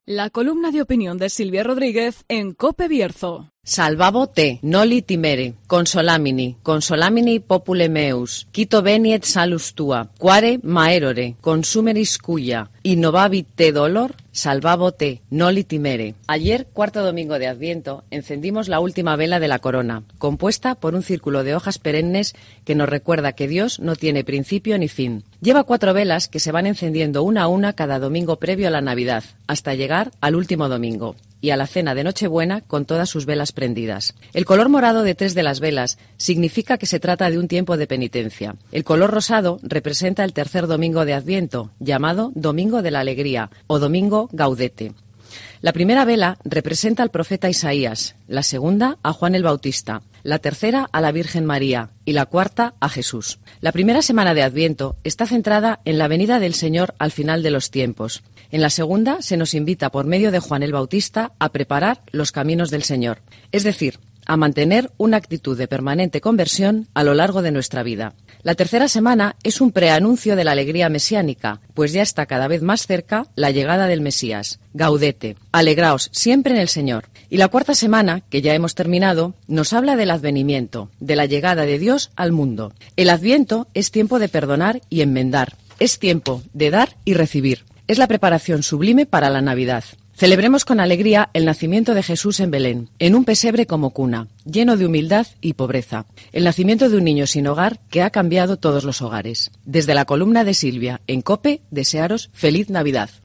La columna de opinión de Silvia Rodríguez en COPE Bierzo. Salvabo te, noli timere, consolamini popule meus, quito veniet salus tua, quare maerore, consumeris cuya, innovavit te dolor, salvabo te, noli timere. Ayer, cuarto domingo de Adviento, encendimos la última vela de la corona, compuesta por un círculo de hojas perennes que nos recuerda que Dios no tiene principio ni fin. Lleva 4 velas que se van encendiendo una a una cada domingo previo a la Navidad, hasta llegar al último domingo y a la cena de Nochebuena con todas sus velas prendidas. El color morado de 3 de las velas significa que se trata de un tiempo de penitencia. El color rosado representa el tercer domingo de Adviento, llamado Domingo de la Alegría o Domingo Gaudete. La primera vela representa al profeta Isaías, la segunda a Juan el Bautista, la tercera a la Virgen María y la cuarta a Jesús. La primera semana de Adviento está centrada en la venida del Señor al final de los tiempos. En la segunda se nos invita por medio de Juan el Bautista a preparar los caminos del Señor, es decir, a mantener una actitud de permanente conversión a lo largo de nuestra vida. La tercera semana es un preanuncio de la alegría mesiánica, pues ya está cada vez más cerca la llegada del Mesías. Gaudete, alegraos siempre en el Señor. Y la cuarta semana, que ya hemos terminado, nos habla del advenimiento, de la llegada de Dios al mundo. El Adviento es tiempo de perdonar y enmendar, es tiempo de dar y recibir. Es la preparación sublime para la Navidad. Celebremos con alegría el nacimiento de Jesús en Belén, en un pesebre como cuna, lleno de humildad y pobreza. El nacimiento de un niño sin hogar que ha cambiado todos los hogares. Desde la columna de Silvia en COPE, desearos feliz Navidad.